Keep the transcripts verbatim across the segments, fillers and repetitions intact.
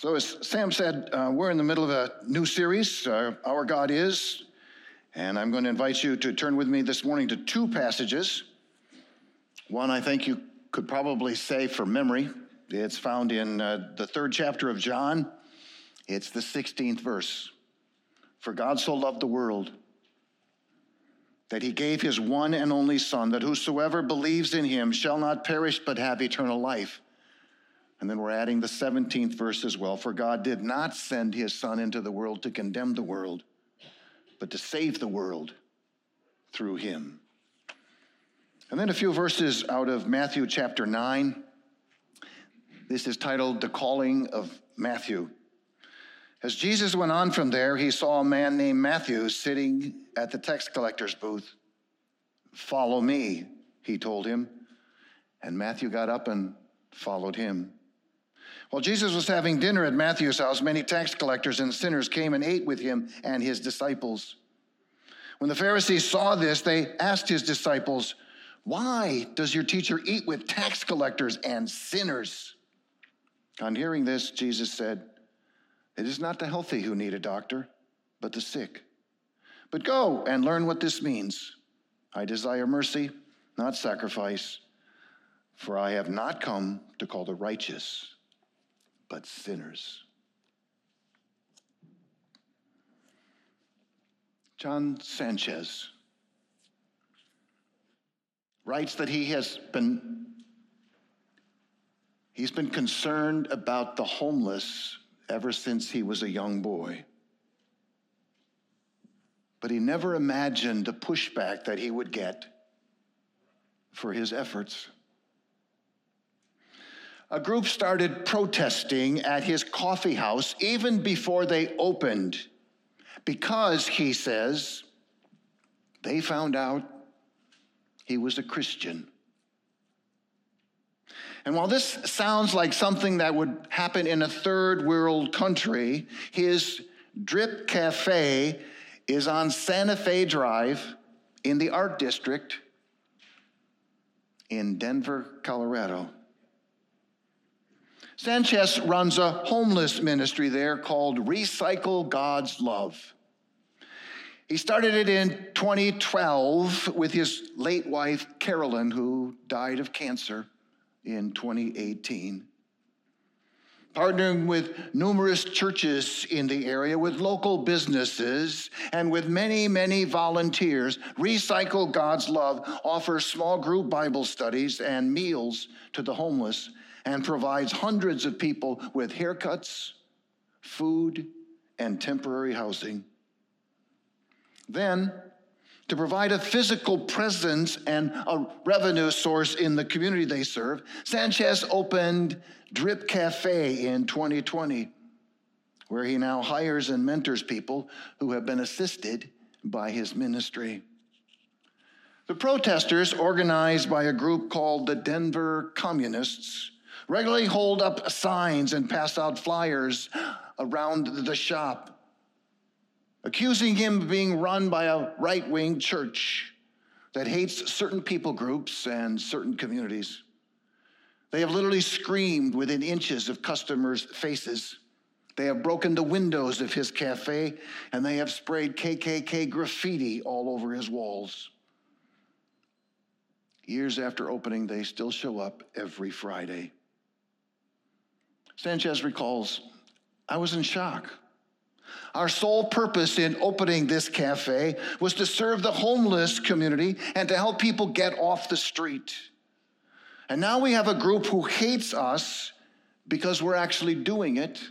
So as Sam said, uh, we're in the middle of a new series, uh, Our God Is, and I'm going to invite you to turn with me this morning to two passages. One I think you could probably say from memory. It's found in uh, the third chapter of John. It's the sixteenth verse. For God so loved the world that he gave his one and only Son, that whosoever believes in him shall not perish but have eternal life. And then we're adding the seventeenth verse as well. For God did not send his Son into the world to condemn the world, but to save the world through him. And then a few verses out of Matthew chapter nine. This is titled The Calling of Matthew. As Jesus went on from there, he saw a man named Matthew sitting at the tax collector's booth. Follow me, he told him. And Matthew got up and followed him. While Jesus was having dinner at Matthew's house, many tax collectors and sinners came and ate with him and his disciples. When the Pharisees saw this, they asked his disciples, "Why does your teacher eat with tax collectors and sinners?" On hearing this, Jesus said, "It is not the healthy who need a doctor, but the sick. But go and learn what this means. I desire mercy, not sacrifice, for I have not come to call the righteous, but sinners." John Sanchez writes that he has been he's been concerned about the homeless ever since he was a young boy. But he never imagined the pushback that he would get for his efforts. A group started protesting at his coffee house even before they opened because, he says, they found out he was a Christian. And while this sounds like something that would happen in a third world country, his Drip Cafe is on Santa Fe Drive in the Art District in Denver, Colorado. Sanchez runs a homeless ministry there called Recycle God's Love. He started it in twenty twelve with his late wife, Carolyn, who died of cancer in twenty eighteen. Partnering with numerous churches in the area, with local businesses, and with many, many volunteers, Recycle God's Love offers small group Bible studies and meals to the homeless and provides hundreds of people with haircuts, food, and temporary housing. Then, to provide a physical presence and a revenue source in the community they serve, Sanchez opened Drip Cafe in twenty twenty, where he now hires and mentors people who have been assisted by his ministry. The protesters, organized by a group called the Denver Communists, regularly hold up signs and pass out flyers around the shop, accusing him of being run by a right-wing church that hates certain people groups and certain communities. They have literally screamed within inches of customers' faces. They have broken the windows of his cafe, and they have sprayed K K K graffiti all over his walls. Years after opening, they still show up every Friday. Sanchez recalls, "I was in shock. Our sole purpose in opening this cafe was to serve the homeless community and to help people get off the street. And now we have a group who hates us because we're actually doing it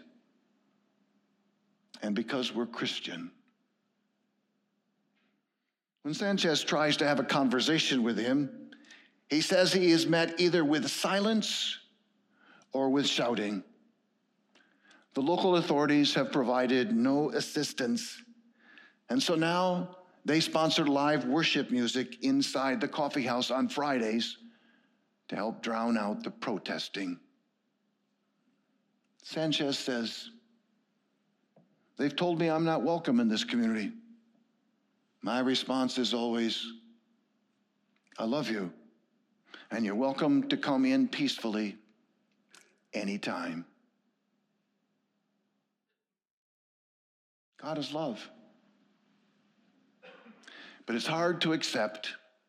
and because we're Christian." When Sanchez tries to have a conversation with him, he says he is met either with silence or with shouting. The local authorities have provided no assistance, and so now they sponsor live worship music inside the coffee house on Fridays to help drown out the protesting. Sanchez says, "They've told me I'm not welcome in this community. My response is always, I love you, and you're welcome to come in peacefully anytime." God is love. But it's hard to accept,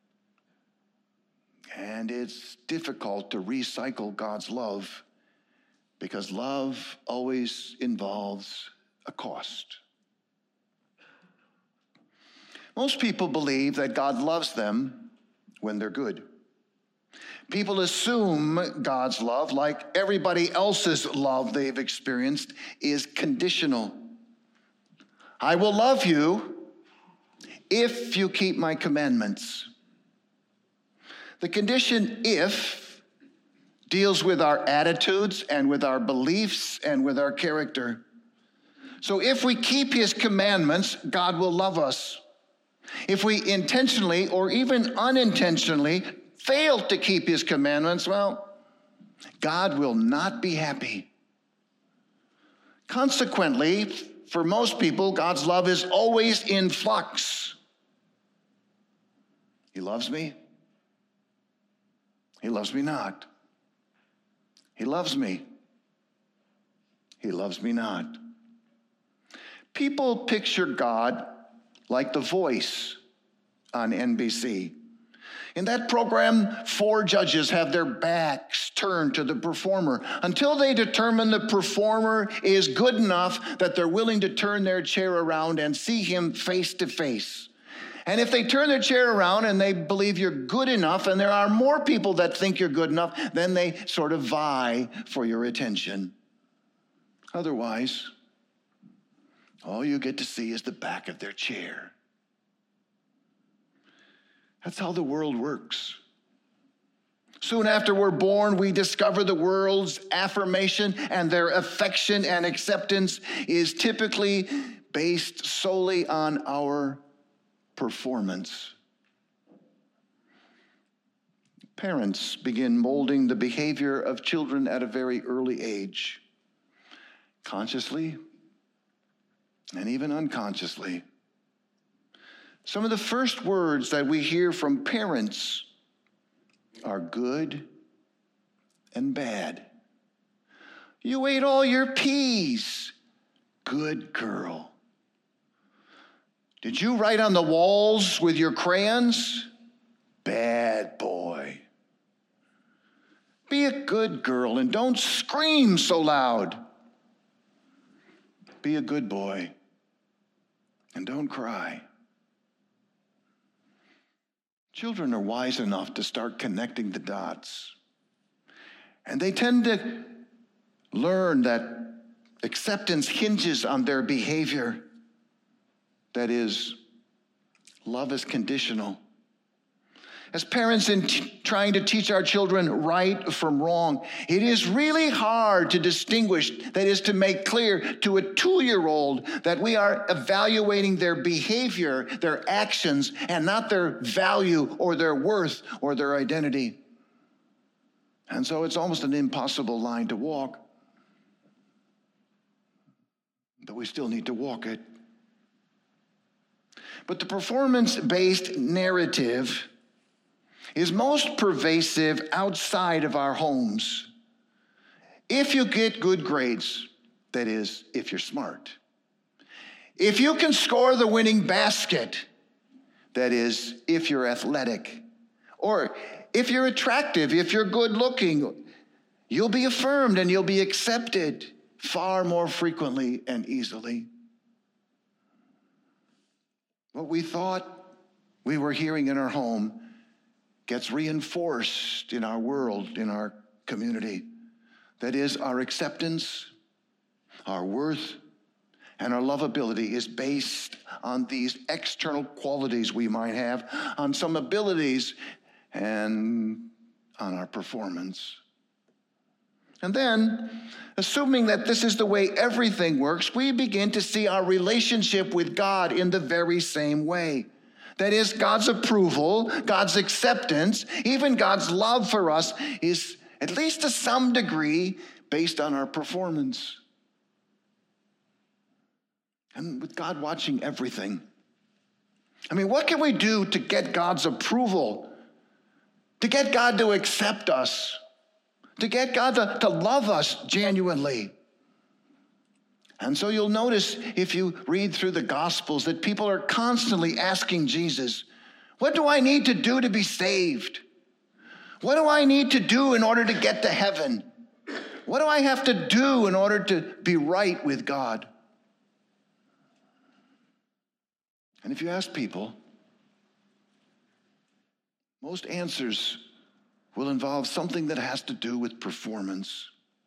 and it's difficult to recycle God's love because love always involves a cost. Most people believe that God loves them when they're good. People assume God's love, like everybody else's love they've experienced, is conditional. I will love you if you keep my commandments. The condition if deals with our attitudes and with our beliefs and with our character. So if we keep his commandments, God will love us. If we intentionally or even unintentionally fail to keep his commandments, well, God will not be happy. Consequently, for most people, God's love is always in flux. He loves me. He loves me not. He loves me. He loves me not. People picture God like The Voice on N B C. In that program, four judges have their backs turned to the performer until they determine the performer is good enough that they're willing to turn their chair around and see him face to face. And if they turn their chair around and they believe you're good enough, and there are more people that think you're good enough, then they sort of vie for your attention. Otherwise, all you get to see is the back of their chair. That's how the world works. Soon after we're born, we discover the world's affirmation and their affection and acceptance is typically based solely on our performance. Parents begin molding the behavior of children at a very early age, consciously and even unconsciously. Some of the first words that we hear from parents are good and bad. You ate all your peas. Good girl. Did you write on the walls with your crayons? Bad boy. Be a good girl and don't scream so loud. Be a good boy and don't cry. Children are wise enough to start connecting the dots. And they tend to learn that acceptance hinges on their behavior. That is, love is conditional. As parents, in t- trying to teach our children right from wrong, it is really hard to distinguish, that is, to make clear to a two-year-old that we are evaluating their behavior, their actions, and not their value or their worth or their identity. And so it's almost an impossible line to walk. But we still need to walk it. But the performance-based narrative is most pervasive outside of our homes. If you get good grades, that is, if you're smart. If you can score the winning basket, that is, if you're athletic. Or if you're attractive, if you're good looking, you'll be affirmed and you'll be accepted far more frequently and easily. What we thought we were hearing in our home gets reinforced in our world, in our community. That is, our acceptance, our worth, and our lovability is based on these external qualities we might have, on some abilities, and on our performance. And then, assuming that this is the way everything works, we begin to see our relationship with God in the very same way. That is, God's approval, God's acceptance, even God's love for us is, at least to some degree, based on our performance. And with God watching everything, I mean, what can we do to get God's approval? To get God to accept us? To get God to, to love us genuinely? And so you'll notice if you read through the Gospels that people are constantly asking Jesus, what do I need to do to be saved? What do I need to do in order to get to heaven? What do I have to do in order to be right with God? And if you ask people, most answers will involve something that has to do with performance.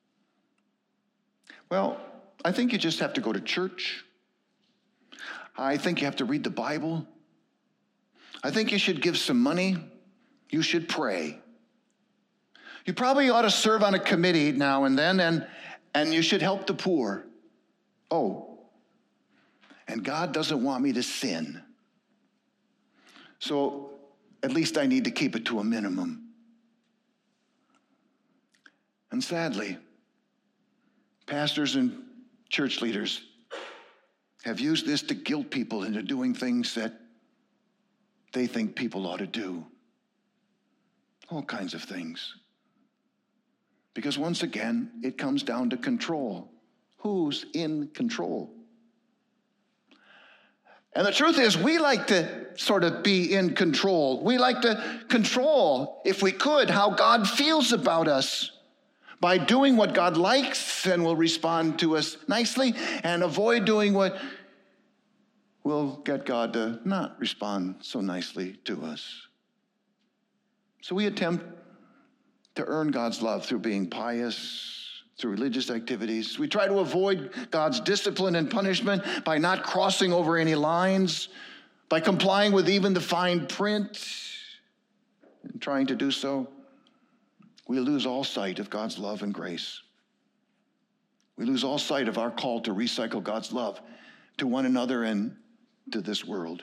Well, I think you just have to go to church. I think you have to read the Bible. I think you should give some money. You should pray. You probably ought to serve on a committee now and then, and, and you should help the poor. Oh, and God doesn't want me to sin. So at least I need to keep it to a minimum. And sadly, pastors and church leaders have used this to guilt people into doing things that they think people ought to do. All kinds of things. Because once again, it comes down to control. Who's in control? And the truth is, we like to sort of be in control. We like to control, if we could, how God feels about us by doing what God likes and will respond to us nicely, and avoid doing what will get God to not respond so nicely to us. So we attempt to earn God's love through being pious, through religious activities. We try to avoid God's discipline and punishment by not crossing over any lines, by complying with even the fine print. In trying to do so, we lose all sight of God's love and grace. We lose all sight of our call to recycle God's love to one another and to this world.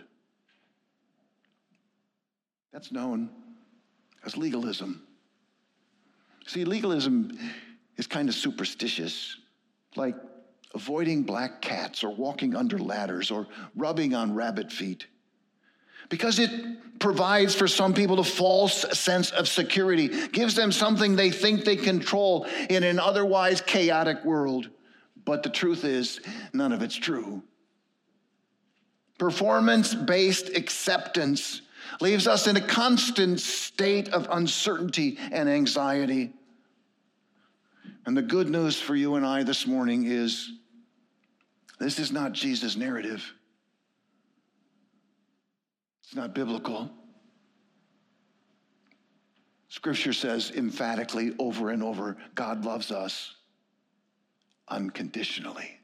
That's known as legalism. See, legalism is kind of superstitious, like avoiding black cats or walking under ladders or rubbing on rabbit feet, because it provides for some people a false sense of security, gives them something they think they control in an otherwise chaotic world. But the truth is, none of it's true. Performance-based acceptance leaves us in a constant state of uncertainty and anxiety. And the good news for you and I this morning is this is not Jesus' narrative. It's not biblical. Scripture says emphatically over and over, God loves us unconditionally.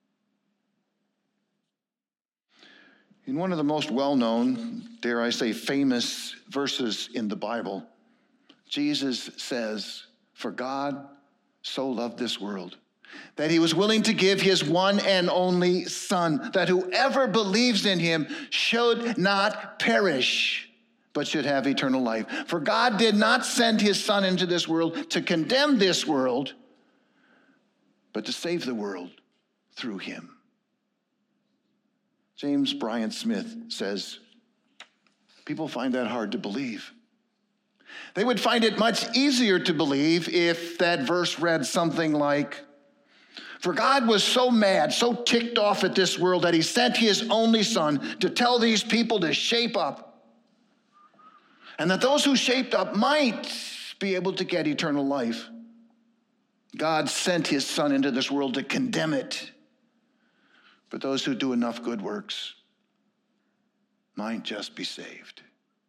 In one of the most well-known, dare I say, famous verses in the Bible, Jesus says, "For God so loved this world, that he was willing to give his one and only Son, that whoever believes in him should not perish, but should have eternal life. For God did not send his Son into this world to condemn this world, but to save the world through him." James Bryan Smith says, people find that hard to believe. They would find it much easier to believe if that verse read something like, "For God was so mad, so ticked off at this world that he sent his only Son to tell these people to shape up, and that those who shaped up might be able to get eternal life. God sent his Son into this world to condemn it, but those who do enough good works might just be saved."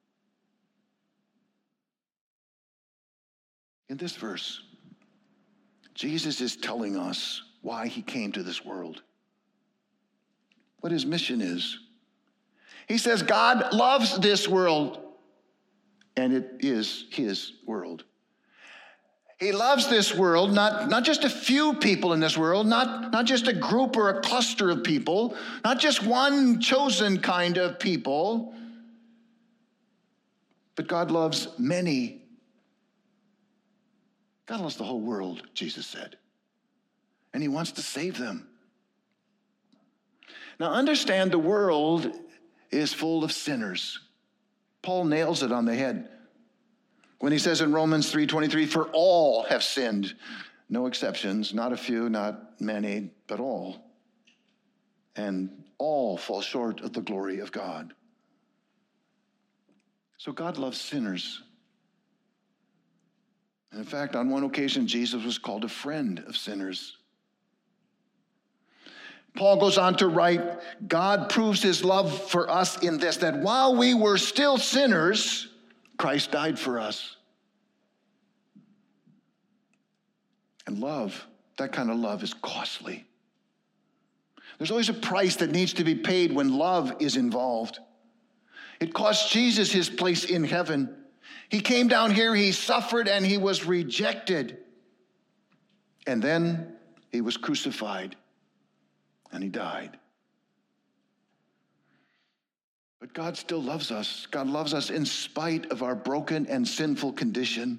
In this verse, Jesus is telling us why he came to this world, what his mission is. He says God loves this world, and it is his world. He loves this world, not, not just a few people in this world, not, not just a group or a cluster of people, not just one chosen kind of people, but God loves many. God loves the whole world, Jesus said, and he wants to save them. Now understand, the world is full of sinners. Paul nails it on the head when he says in Romans three twenty-three, "For all have sinned." No exceptions, not a few, not many, but all. and all fall short of the glory of God. So God loves sinners. And in fact, on one occasion, Jesus was called a friend of sinners. Paul goes on to write, God proves his love for us in this, that while we were still sinners, Christ died for us. And love, that kind of love is costly. There's always a price that needs to be paid when love is involved. It cost Jesus his place in heaven. He came down here, he suffered, and he was rejected. And then he was crucified, and he died. But God still loves us. God loves us in spite of our broken and sinful condition.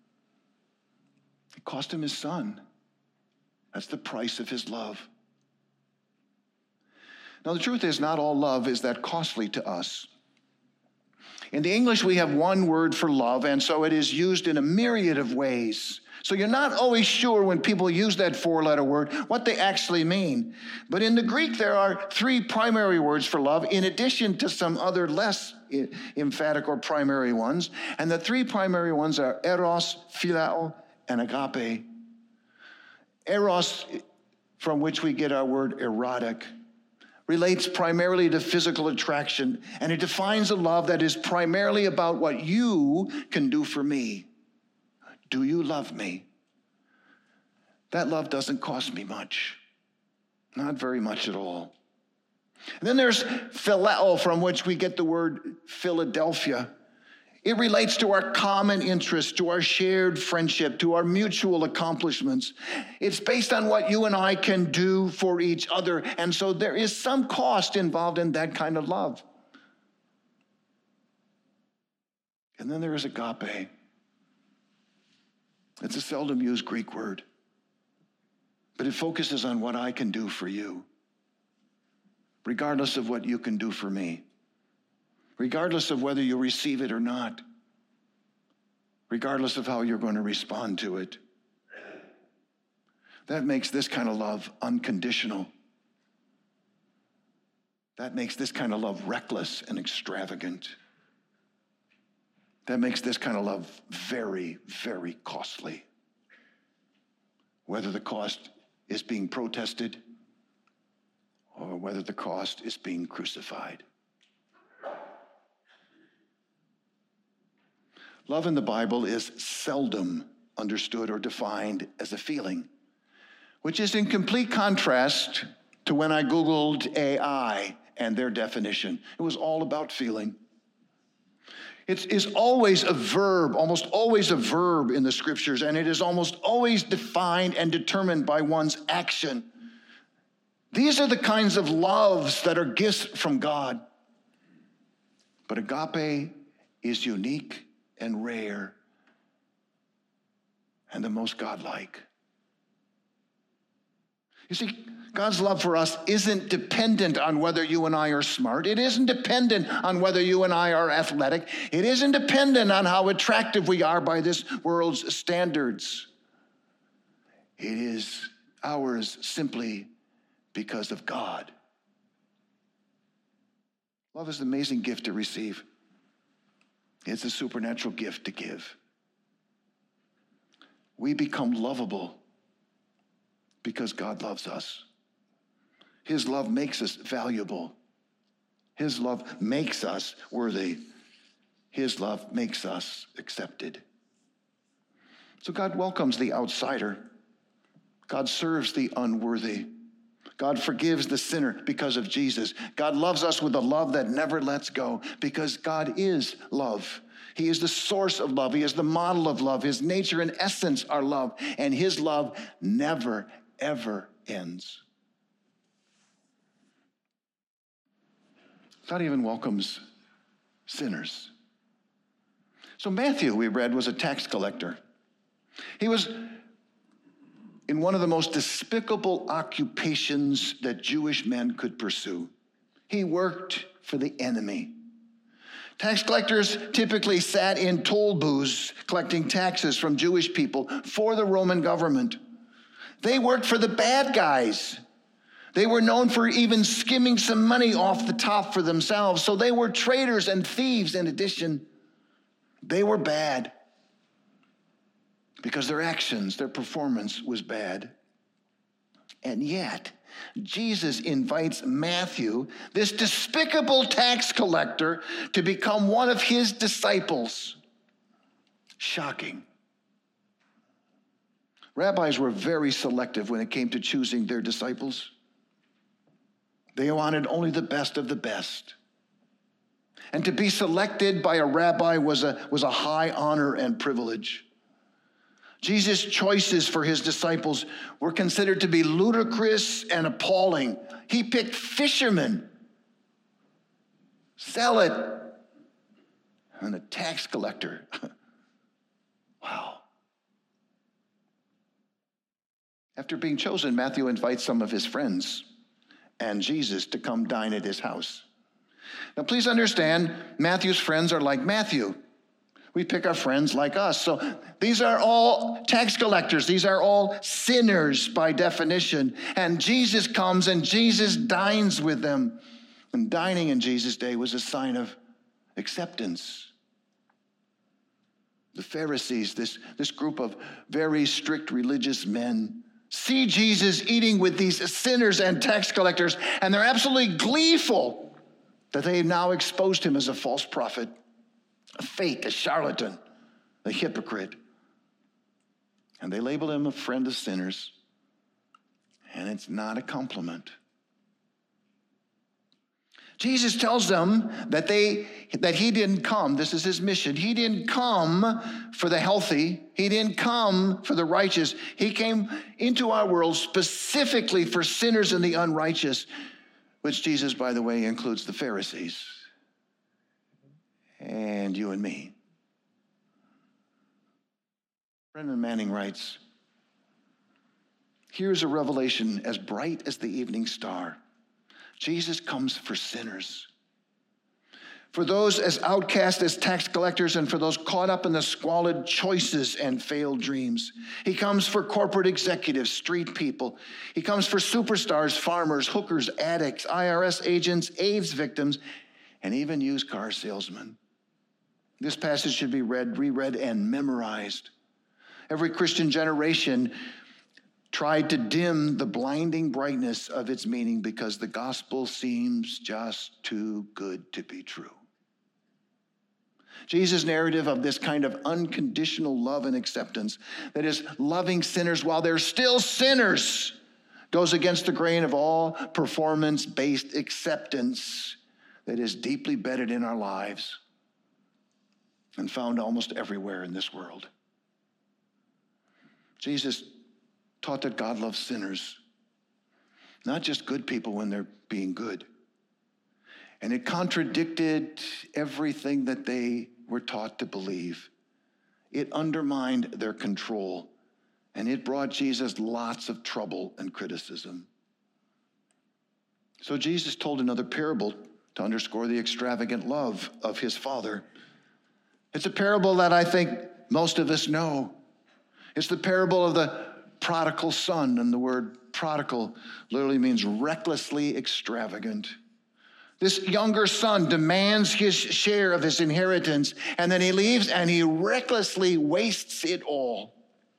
It cost him his son. That's the price of his love. Now, the truth is, not all love is that costly to us. In the English, we have one word for love, and so it is used in a myriad of ways. So you're not always sure when people use that four-letter word what they actually mean. But in the Greek, there are three primary words for love, in addition to some other less emphatic or primary ones. And the three primary ones are eros, phileo, and agape. Eros, from which we get our word erotic, relates primarily to physical attraction, and it defines a love that is primarily about what you can do for me. Do you love me? That love doesn't cost me much. Not very much at all. And then there's phileo, from which we get the word Philadelphia. It relates to our common interests, to our shared friendship, to our mutual accomplishments. It's based on what you and I can do for each other. And so there is some cost involved in that kind of love. And then there is agape. It's a seldom used Greek word, but it focuses on what I can do for you, regardless of what you can do for me. Regardless of whether you receive it or not, regardless of how you're going to respond to it. That makes this kind of love unconditional. That makes this kind of love reckless and extravagant. That makes this kind of love very, very costly. Whether the cost is being protested or whether the cost is being crucified. Love in the Bible is seldom understood or defined as a feeling, which is in complete contrast to when I Googled A I and their definition. It was all about feeling. It is always a verb, almost always a verb in the scriptures, and it is almost always defined and determined by one's action. These are the kinds of loves that are gifts from God. But agape is unique and rare, and the most godlike. You see, God's love for us isn't dependent on whether you and I are smart. It isn't dependent on whether you and I are athletic. It isn't dependent on how attractive we are by this world's standards. It is ours simply because of God. Love is an amazing gift to receive. It's a supernatural gift to give. We become lovable because God loves us. His love makes us valuable. His love makes us worthy. His love makes us accepted. So God welcomes the outsider. God serves the unworthy. God forgives the sinner because of Jesus. God loves us with a love that never lets go because God is love. He is the source of love. He is the model of love. His nature and essence are love, and his love never, ever ends. God even welcomes sinners. So Matthew, we read, was a tax collector. He was in one of the most despicable occupations that Jewish men could pursue. He worked for the enemy. Tax collectors typically sat in toll booths collecting taxes from Jewish people for the Roman government. They worked for the bad guys. They were known for even skimming some money off the top for themselves. So they were traitors and thieves in addition. They were bad because their actions, their performance was bad. And yet, Jesus invites Matthew, this despicable tax collector, to become one of his disciples. Shocking. Rabbis were very selective when it came to choosing their disciples. They wanted only the best of the best. And to be selected by a rabbi was a, was a high honor and privilege. Jesus' choices for his disciples were considered to be ludicrous and appalling. He picked fishermen, zealot, and a tax collector. Wow. After being chosen, Matthew invites some of his friends and Jesus to come dine at his house. Now, please understand, Matthew's friends are like Matthew. We pick our friends like us. So these are all tax collectors. These are all sinners by definition. And Jesus comes and Jesus dines with them. And dining in Jesus' day was a sign of acceptance. The Pharisees, this, this group of very strict religious men, see Jesus eating with these sinners and tax collectors, and they're absolutely gleeful that they have now exposed him as a false prophet, a fake, a charlatan, a hypocrite. And they label him a friend of sinners, and it's not a compliment. Jesus tells them that they that he didn't come, this is his mission, he didn't come for the healthy, he didn't come for the righteous, he came into our world specifically for sinners and the unrighteous, which Jesus, by the way, includes the Pharisees and you and me. Brennan Manning writes, "Here's a revelation as bright as the evening star. Jesus comes for sinners, for those as outcast as tax collectors, and for those caught up in the squalid choices and failed dreams. He comes for corporate executives, street people. He comes for superstars, farmers, hookers, addicts, I R S agents, AIDS victims, and even used car salesmen." This passage should be read, reread, and memorized. Every Christian generation tried to dim the blinding brightness of its meaning because the gospel seems just too good to be true. Jesus' narrative of this kind of unconditional love and acceptance, that is, loving sinners while they're still sinners, goes against the grain of all performance-based acceptance that is deeply bedded in our lives and found almost everywhere in this world. Jesus taught that God loves sinners, not just good people when they're being good. And it contradicted everything that they were taught to believe. It undermined their control, and it brought Jesus lots of trouble and criticism. So Jesus told another parable to underscore the extravagant love of his Father. It's a parable that I think most of us know. It's the parable of the prodigal son, and the word prodigal literally means recklessly extravagant. This younger son demands his share of his inheritance, and then he leaves and he recklessly wastes it all.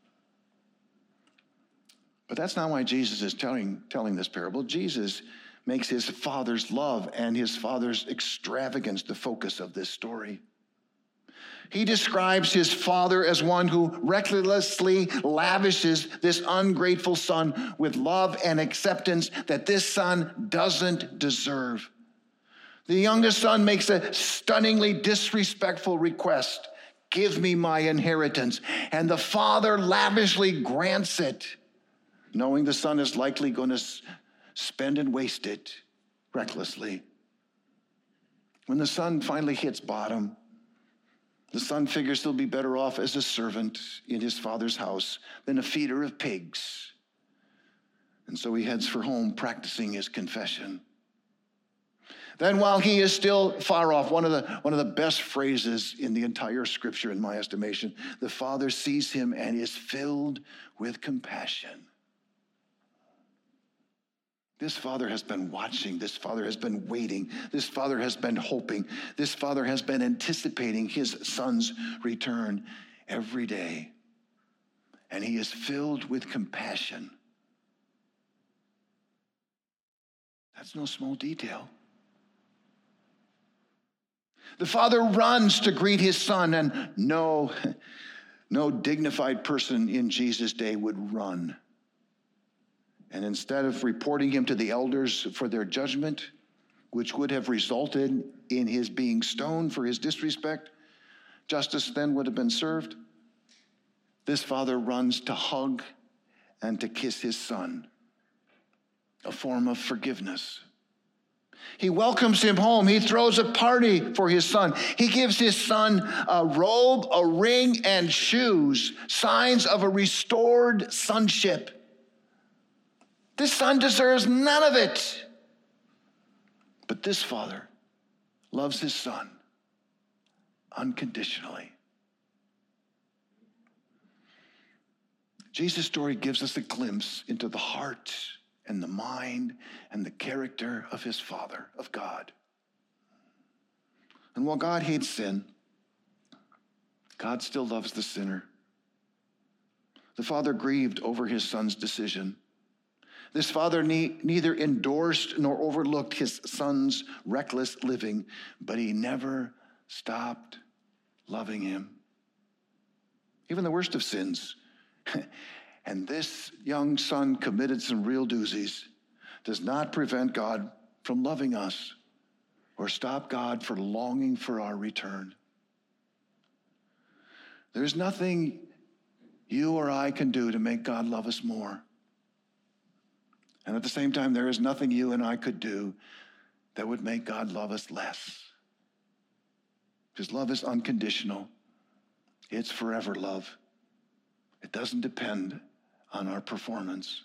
But that's not why Jesus is telling, telling this parable. Jesus makes his Father's love and his Father's extravagance the focus of this story. He describes his Father as one who recklessly lavishes this ungrateful son with love and acceptance that this son doesn't deserve. The youngest son makes a stunningly disrespectful request: "Give me my inheritance." And the father lavishly grants it, knowing the son is likely going to spend and waste it recklessly. When the son finally hits bottom, the son figures he'll be better off as a servant in his father's house than a feeder of pigs. And so he heads for home, practicing his confession. Then, while he is still far off, one of the, one of the best phrases in the entire scripture, in my estimation, the father sees him and is filled with compassion. This father has been watching. This father has been waiting. This father has been hoping. This father has been anticipating his son's return every day. And he is filled with compassion. That's no small detail. The father runs to greet his son, and no, no dignified person in Jesus' day would run. And instead of reporting him to the elders for their judgment, which would have resulted in his being stoned for his disrespect, justice then would have been served. This father runs to hug and to kiss his son, a form of forgiveness. He welcomes him home. He throws a party for his son. He gives his son a robe, a ring, and shoes, signs of a restored sonship. This son deserves none of it. But this father loves his son unconditionally. Jesus' story gives us a glimpse into the heart and the mind and the character of his Father, of God. And while God hates sin, God still loves the sinner. The Father grieved over his son's decision. This father ne- neither endorsed nor overlooked his son's reckless living, but he never stopped loving him. Even the worst of sins. And this young son committed some real doozies, does not prevent God from loving us or stop God from longing for our return. There's nothing you or I can do to make God love us more. And at the same time, there is nothing you and I could do that would make God love us less. Because love is unconditional. It's forever love. It doesn't depend on our performance.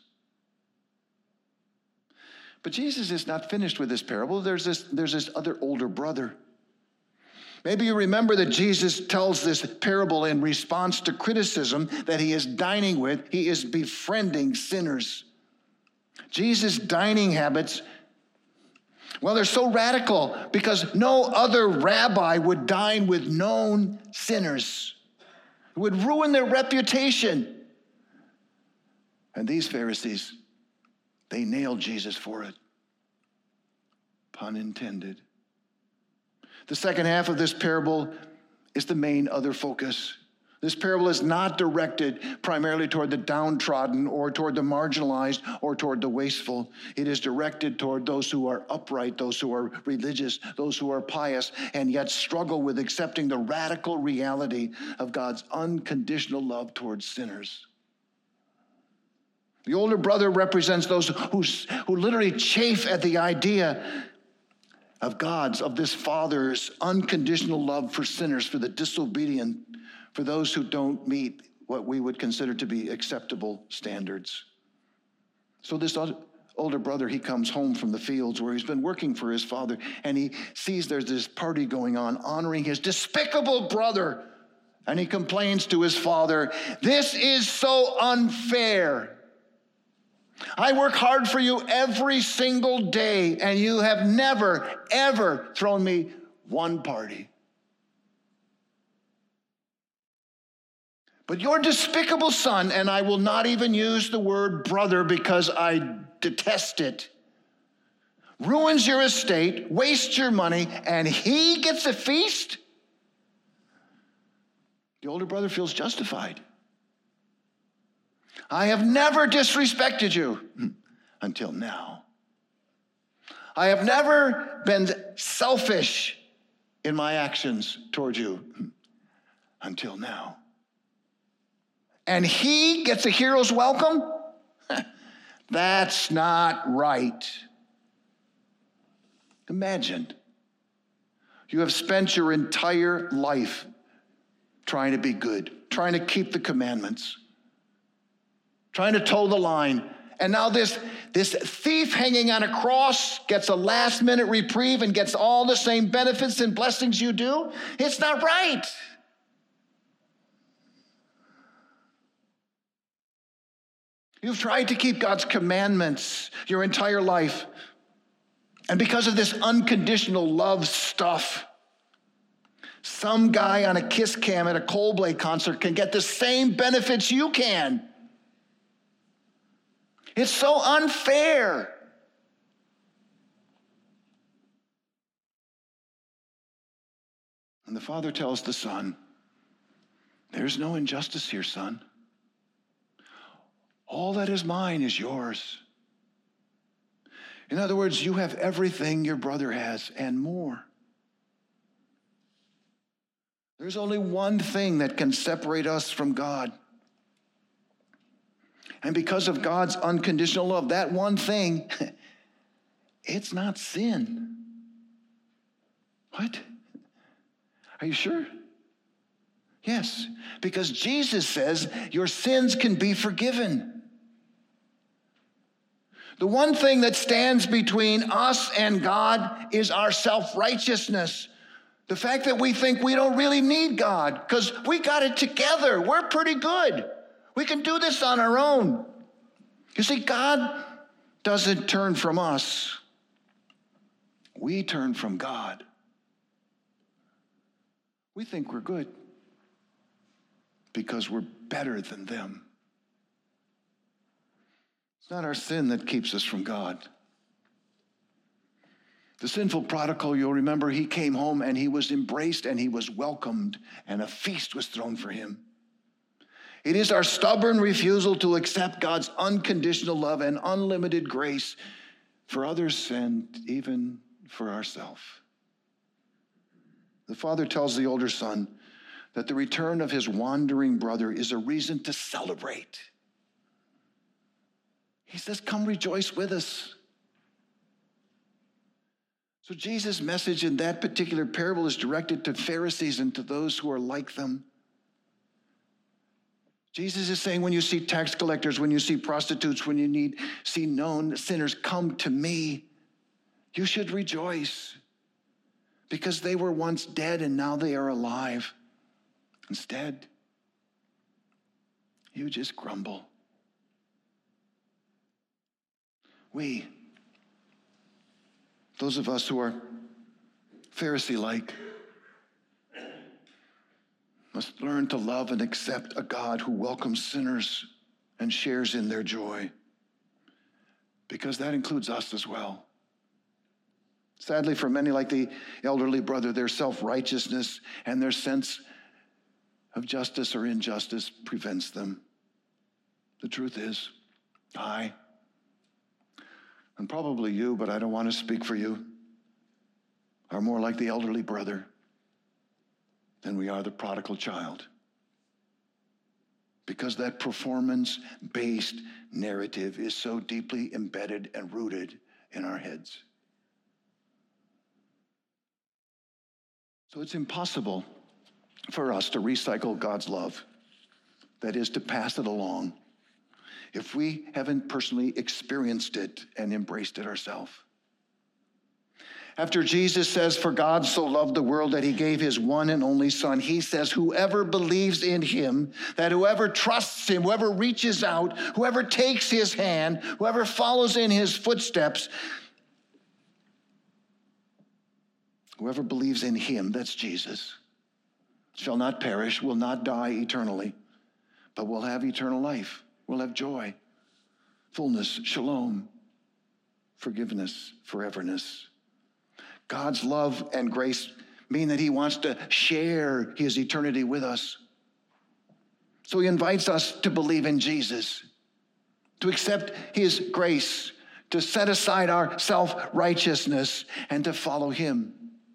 But Jesus is not finished with this parable. There's this, there's this other older brother. Maybe you remember that Jesus tells this parable in response to criticism that he is dining with. He is befriending sinners. Jesus' dining habits, well, they're so radical because no other rabbi would dine with known sinners. It would ruin their reputation. And these Pharisees, they nailed Jesus for it. Pun intended. The second half of this parable is the main other focus. This parable is not directed primarily toward the downtrodden or toward the marginalized or toward the wasteful. It is directed toward those who are upright, those who are religious, those who are pious, and yet struggle with accepting the radical reality of God's unconditional love towards sinners. The older brother represents those who, who literally chafe at the idea of God's, of this Father's unconditional love for sinners, for the disobedient, for those who don't meet what we would consider to be acceptable standards. So this older brother, he comes home from the fields where he's been working for his father, and he sees there's this party going on honoring his despicable brother, and he complains to his father, "This is so unfair. I work hard for you every single day, and you have never, ever thrown me one party. But your despicable son," and I will not even use the word brother because I detest it, "ruins your estate, wastes your money, and he gets a feast?" The older brother feels justified. "I have never disrespected you until now. I have never been selfish in my actions toward you until now. And he gets a hero's welcome? That's not right." Imagine you have spent your entire life trying to be good, trying to keep the commandments, trying to toe the line. And now this, this thief hanging on a cross gets a last minute reprieve and gets all the same benefits and blessings you do? It's not right. You've tried to keep God's commandments your entire life. And because of this unconditional love stuff, some guy on a kiss cam at a Coldplay concert can get the same benefits you can. It's so unfair. And the Father tells the Son, there's no injustice here, son. All that is mine is yours. In other words, you have everything your brother has and more. There's only one thing that can separate us from God. And because of God's unconditional love, that one thing, it's not sin. What? Are you sure? Yes, because Jesus says your sins can be forgiven. The one thing that stands between us and God is our self-righteousness. The fact that we think we don't really need God because we got it together. We're pretty good. We can do this on our own. You see, God doesn't turn from us. We turn from God. We think we're good because we're better than them. It's not our sin that keeps us from God. The sinful prodigal, you'll remember, he came home and he was embraced and he was welcomed and a feast was thrown for him. It is our stubborn refusal to accept God's unconditional love and unlimited grace for others and even for ourselves. The father tells the older son that the return of his wandering brother is a reason to celebrate. He says, come rejoice with us. So Jesus' message in that particular parable is directed to Pharisees and to those who are like them. Jesus is saying, when you see tax collectors, when you see prostitutes, when you need see known sinners, come to me. You should rejoice because they were once dead and now they are alive. Instead, you just grumble. We, those of us who are Pharisee-like, must learn to love and accept a God who welcomes sinners and shares in their joy, because that includes us as well. Sadly, for many like the elderly brother, their self-righteousness and their sense of justice or injustice prevents them. The truth is, I, and probably you, but I don't want to speak for you, are more like the elderly brother than we are the prodigal child. Because that performance-based narrative is so deeply embedded and rooted in our heads. So it's impossible for us to recycle God's love, that is, to pass it along, if we haven't personally experienced it and embraced it ourselves. After Jesus says, for God so loved the world that he gave his one and only son, he says, whoever believes in him, that whoever trusts him, whoever reaches out, whoever takes his hand, whoever follows in his footsteps, whoever believes in him, that's Jesus, shall not perish, will not die eternally, but will have eternal life, will have joy, fullness, shalom, forgiveness, foreverness. God's love and grace mean that he wants to share his eternity with us. So he invites us to believe in Jesus, to accept his grace, to set aside our self-righteousness, and to follow him.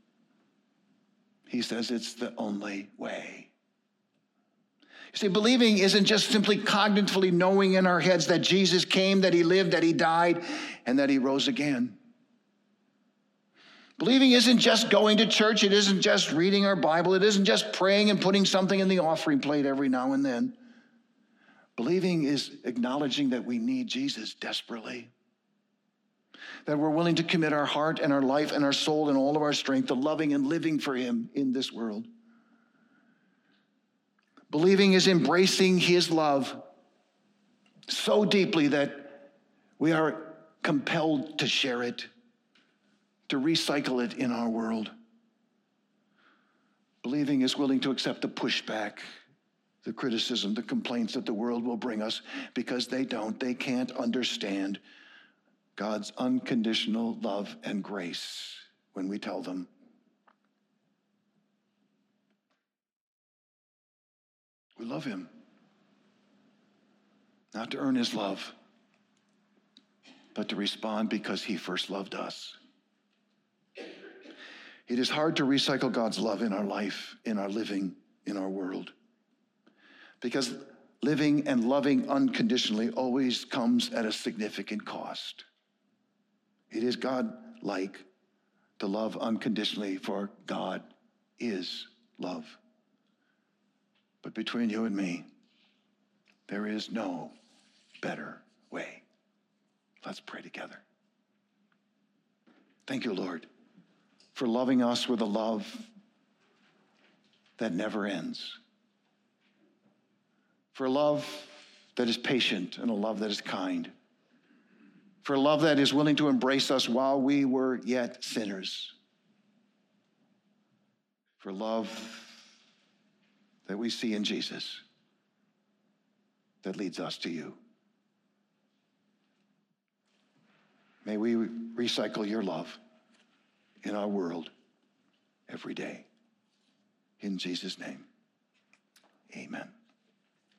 He says it's the only way. You see, believing isn't just simply cognitively knowing in our heads that Jesus came, that he lived, that he died, and that he rose again. Believing isn't just going to church. It isn't just reading our Bible. It isn't just praying and putting something in the offering plate every now and then. Believing is acknowledging that we need Jesus desperately, that we're willing to commit our heart and our life and our soul and all of our strength to loving and living for him in this world. Believing is embracing his love so deeply that we are compelled to share it, to recycle it in our world. Believing is willing to accept the pushback, the criticism, the complaints that the world will bring us because they don't, they can't understand God's unconditional love and grace when we tell them. We love him, not to earn his love, but to respond because he first loved us. It is hard to recycle God's love in our life, in our living, in our world. Because living and loving unconditionally always comes at a significant cost. It is God-like to love unconditionally, for God is love. But between you and me, there is no better way. Let's pray together. Thank you, Lord, for loving us with a love that never ends. For a love that is patient and a love that is kind. For a love that is willing to embrace us while we were yet sinners. For love that we see in Jesus that leads us to you. May we recycle your love in our world every day. In Jesus' name, amen.